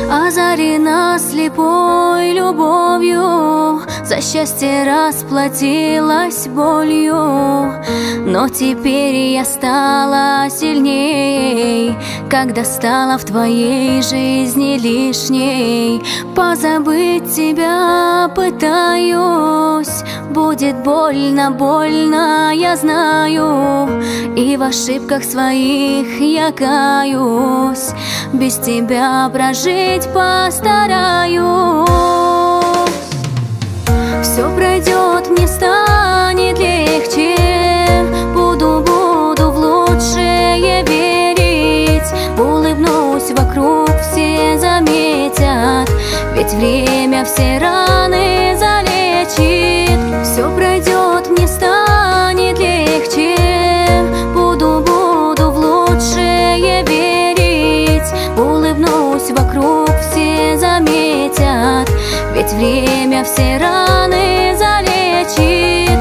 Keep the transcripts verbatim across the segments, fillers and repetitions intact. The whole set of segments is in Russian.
озарена слепой любовью, за счастье расплатилась болью. Но теперь я стала сильней, когда стала в твоей жизни лишней. Позабыть тебя пытаюсь, будет больно, больно, я знаю, и в ошибках своих я каюсь. Без тебя прожить постараюсь. Все пройдет, мне станет легче, буду, буду в лучшее верить. Улыбнусь вокруг, все заметят, ведь время все раны залечит. Все пройдет, мне станет легче, буду, буду в лучшее верить. Улыбнусь вокруг, все заметят, ведь время все раны залечит.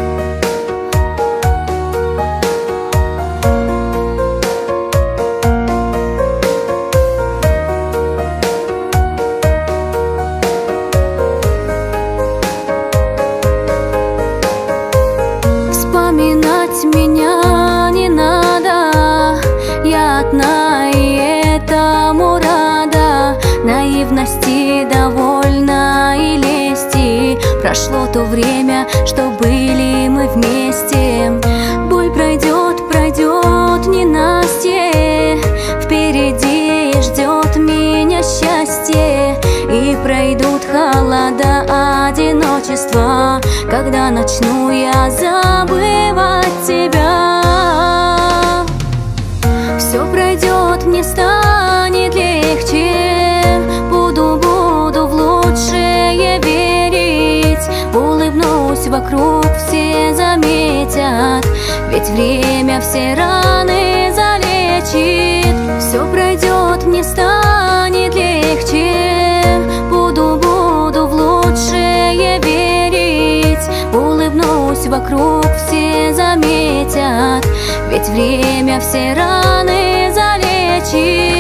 Вспоминать меня не надо, я одна и этому рада. Наивности довольна и лести, прошло то время, что были мы вместе. Боль пройдет, пройдет ненастье, впереди ждет меня счастье. И пройдут холода одиночества, когда начну я забывать тебя. Все пройдет, мне станет легче, буду, буду в лучшее верить. Улыбнусь вокруг, все заметят, ведь время все раны залечит. Все пройдет, мне станет легче, буду, буду в лучшее верить. Улыбнусь вокруг, все заметят, ведь время все раны залечит.